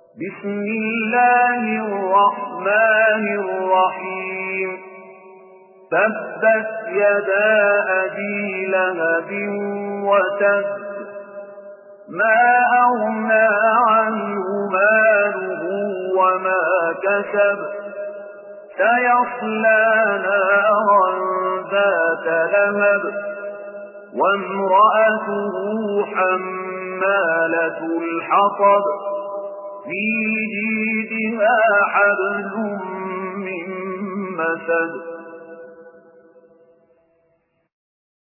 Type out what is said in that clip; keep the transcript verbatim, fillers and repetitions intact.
بسم الله الرحمن الرحيم تبت يدا أبي لهب وتب ما أغنى عنه ماله وما كسب سيصلى نارا ذات لهب وامرأته حمالة الحطب في جيدها حبل من مسد